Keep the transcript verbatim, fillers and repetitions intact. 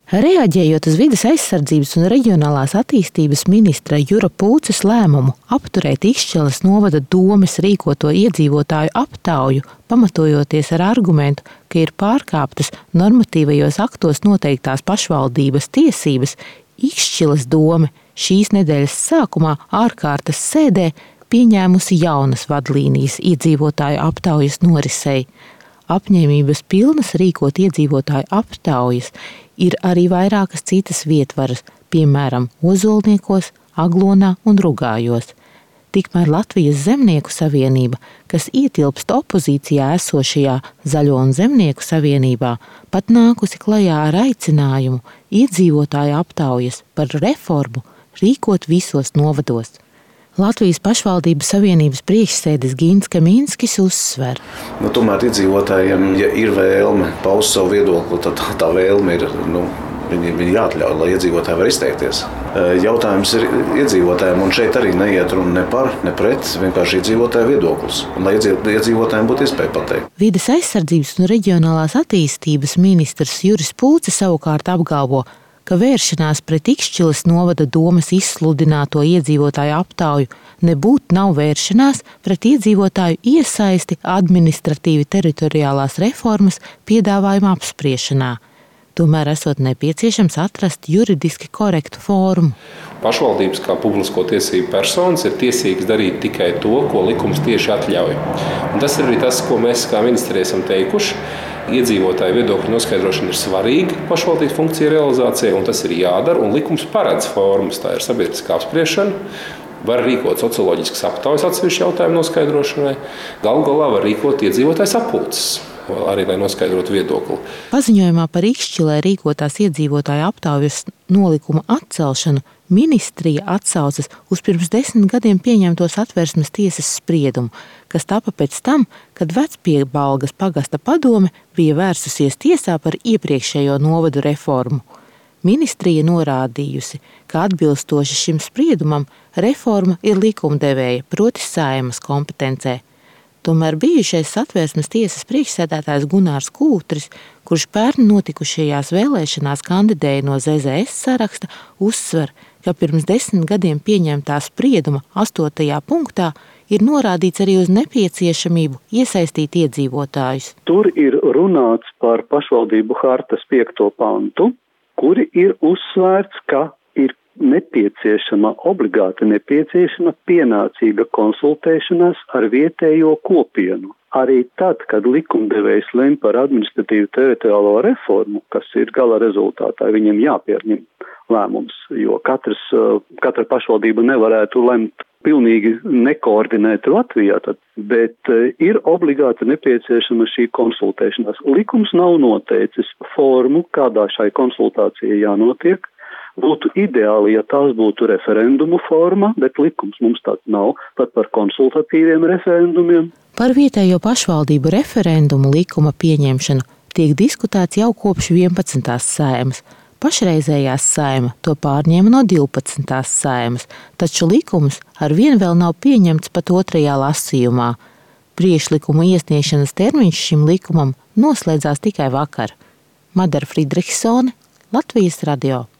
Reaģējot uz vides aizsardzības un reģionālās attīstības ministra Jura Pūces lēmumu apturēt Ikšķeles novada domes rīkoto iedzīvotāju aptauju, pamatojoties ar argumentu, ka ir pārkāptas normatīvajos aktos noteiktās pašvaldības tiesības, Ikšķeles dome šīs nedēļas sākumā ārkārtas sēdē pieņēmusi jaunas vadlīnijas iedzīvotāju aptaujas norisei. Apņēmības pilnas rīkot iedzīvotāju aptaujas ir arī vairākas citas vietvaras, piemēram, Ozolniekos, Aglonā un Rugājos. Tikmēr Latvijas Zemnieku savienība, kas ietilpst opozīcijā esošajā Zaļo un Zemnieku savienībā, pat nākusi klajā ar aicinājumu iedzīvotāju aptaujas par reformu rīkot visos novados. Latvijas pašvaldības savienības priekšsēdis Gins Kaminskis uzsver. Nu, tomēr iedzīvotājiem, ja ir vēlme paust savu viedokli, tad tā, tā vēlme ir, nu, viņi, viņi jāatļauj, lai iedzīvotāji var izteikties. Jautājums ir iedzīvotājiem, un šeit arī neiet runa ne par, ne pret, vienkārši iedzīvotāju viedoklis, un lai iedzīvotājiem būtu iespēja pateikt. Vides aizsardzības un reģionālās attīstības ministrs Juris Pūce savukārt apgalvo, ka vēršanās pret Ikšķeles novada domes izsludināto iedzīvotāju aptauju nebūtu nav vēršanās pret iedzīvotāju iesaisti administratīvi teritoriālās reformas piedāvājuma apspriešanā. Tomēr esot nepieciešams atrast juridiski korektu formu. Pašvaldības kā publisko tiesību personas ir tiesīgas darīt tikai to, ko likums tieši atļauj. Un tas ir arī tas, ko mēs kā ministri esam teikuši. Iedzīvotāju viedokļu noskaidrošana ir svarīga pašvaldības funkciju realizācijai, un tas ir jādara, un likums paredz formas. Tā ir sabiedriskā apspriešana, var rīkot socioloģiskas aptaujas atsevišķu jautājumu noskaidrošanai, galu galā var rīkot iedzīvotāju sapulces, arī lai noskaidrotu viedokli. Paziņojumā par Ikšķelē rīkotās iedzīvotāju aptaujas nolikuma atcelšanu ministrija atsaucas uz pirms desmit gadiem pieņemto Satversmes tiesas spriedumu, kas tapa pēc tam, kad Vecpiebalgas pagasta padome bija vērsusies tiesā par iepriekšējo novadu reformu. Ministrija norādījusi, ka atbilstoši šim spriedumam reforma ir likumdevēja, proti Saeimas kompetencē. Tomēr bijušais Satversmes tiesas priekšsēdētājs Gunārs Kūtris, kurš pērn notikušajās vēlēšanās kandidēja no Z Z S saraksta, uzsver, ka pirms desmit gadiem pieņemtā sprieduma astotajā punktā ir norādīts arī uz nepieciešamību iesaistīt iedzīvotājus. Tur ir runāts par pašvaldību hartas piekto pantu, kuri ir uzsvērts, ka ir nepieciešama, obligāti nepieciešama pienācīga konsultēšanās ar vietējo kopienu. Arī tad, kad likumdevējs lem par administratīvu teritoriālo reformu, kas ir gala rezultātā, viņiem jāpieņem lēmums, jo katrs, katra pašvaldība nevarētu lemt pilnīgi nekoordinēti Latvijā, tad, bet ir obligāti nepieciešama šī konsultēšanās. Likums nav noteicis formu, kādā šai konsultācijai jānotiek. Būtu ideāli, ja tās būtu referendumu forma, bet likums mums tāds nav, pat par konsultatīviem referendumiem. Par vietējo pašvaldību referendumu likuma pieņemšanu tiek diskutēts jau kopš vienpadsmitās Saeimas. Pašreizējās Saeima to pārņēma no divpadsmitās Saeimas, taču likums arvien vēl nav pieņemts pat otrajā lasījumā. Priekšlikuma iesniegšanas termiņš šim likumam noslēdzās tikai vakar. Madara Friedrichsone, Latvijas radio.